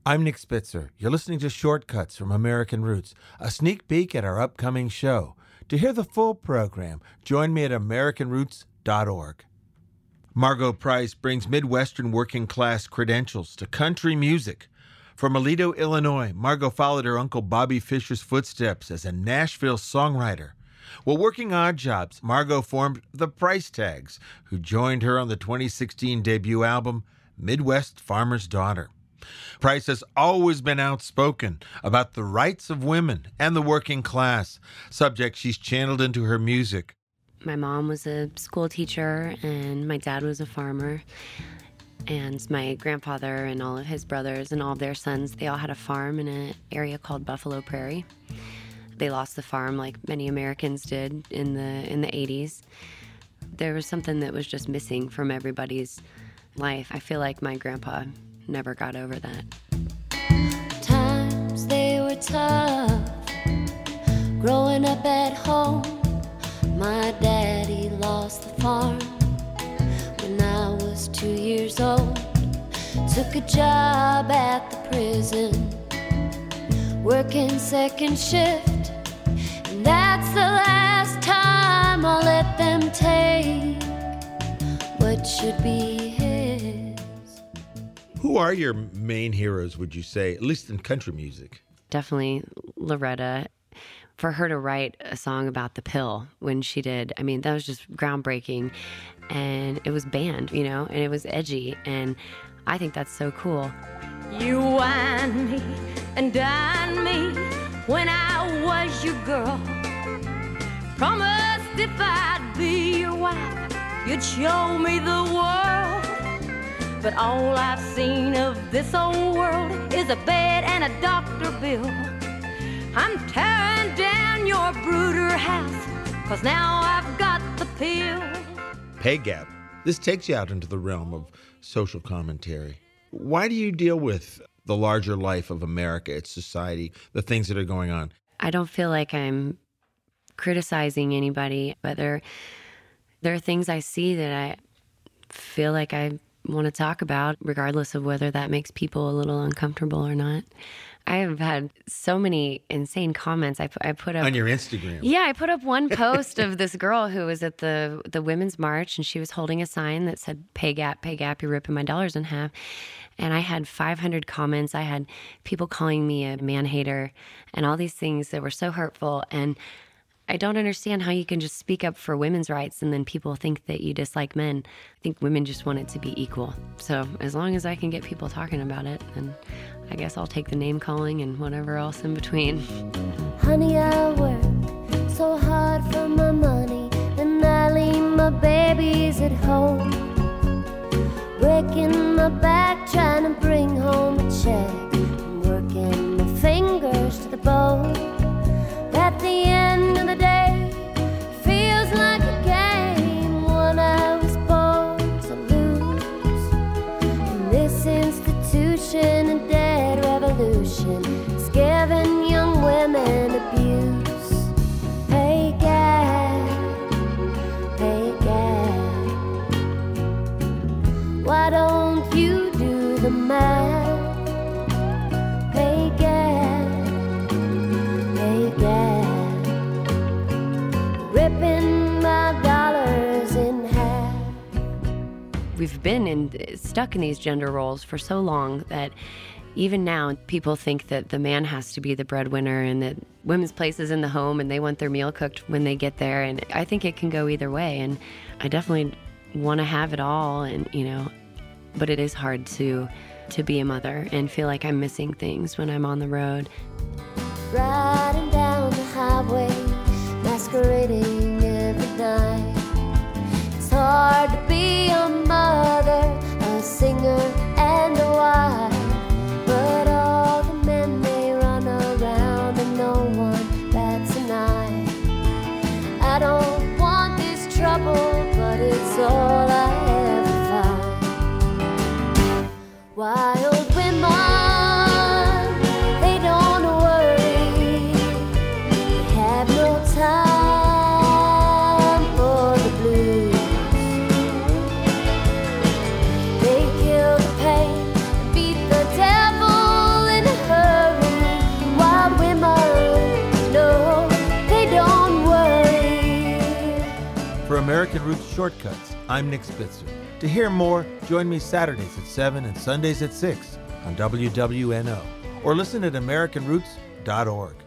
I'm Nick Spitzer. You're listening to Shortcuts from American Roots, a sneak peek at our upcoming show. To hear the full program, join me at AmericanRoots.org. Margo Price brings Midwestern working-class credentials to country music. From Aledo, Illinois, Margo followed her uncle Bobby Fischer's footsteps as a Nashville songwriter. While working odd jobs, Margo formed the Price Tags, who joined her on the 2016 debut album, Midwest Farmer's Daughter. Price has always been outspoken about the rights of women and the working class, subjects she's channeled into her music. My mom was a school teacher, and my dad was a farmer. And my grandfather and all of his brothers and all of their sons, they all had a farm in an area called Buffalo Prairie. They lost the farm like many Americans did in the 80s. There was something that was just missing from everybody's life. I feel like my grandpa never got over that. Times they were tough, growing up at home. My daddy lost the farm when I was 2 years old. Took a job at the prison, working second shift. And that's the last time I'll let them take what should be his. Who are your main heroes, would you say, at least in country music? Definitely Loretta. For her to write a song about the pill when she did, I mean, that was just groundbreaking. And it was banned, and it was edgy. And I think that's so cool. You whined me and dined me when I was your girl. Promised if I'd be your wife, you'd show me the world. But all I've seen of this old world is a bed and a doctor bill. I'm tearing down your brooder house, 'cause now I've got the pill. Pay gap. This takes you out into the realm of social commentary. Why do you deal with the larger life of America, its society, the things that are going on? I don't feel like I'm criticizing anybody, but there are things I see that I feel like I want to talk about, regardless of whether that makes people a little uncomfortable or not. I have had so many insane comments. I put up on your Instagram. Yeah, I put up one post of this girl who was at the Women's March, and she was holding a sign that said, pay gap, you're ripping my dollars in half. And I had 500 comments. I had people calling me a man-hater and all these things that were so hurtful. And I don't understand how you can just speak up for women's rights and then people think that you dislike men. I think women just want it to be equal. So as long as I can get people talking about it, then I guess I'll take the name calling and whatever else in between. Honey, I work so hard for my money, and I leave my babies at home, breaking my back trying to bring home a check, and working my fingers to the bone. At the end of the day, feels like a game, one I was born to lose. And this institution, a dead revolution, is giving young women abuse. Pay gap, pay gap. Why don't you do the math? Pay gap, pay gap. Ripping my dollars in half. We've been stuck in these gender roles for so long that even now people think that the man has to be the breadwinner and that women's place is in the home and they want their meal cooked when they get there. And I think it can go either way. And I definitely want to have it all, and but it is hard to be a mother and feel like I'm missing things when I'm on the road. Riding down the highway, masquerading every night. It's hard to be a mother, a singer, and a wife. But all the men, they run around and no one bats an eye. I don't want this trouble, but it's all I ever find. Wild women, they don't worry, they have no time. American Roots Shortcuts, I'm Nick Spitzer. To hear more, join me Saturdays at 7 and Sundays at 6 on WWNO, or listen at AmericanRoots.org.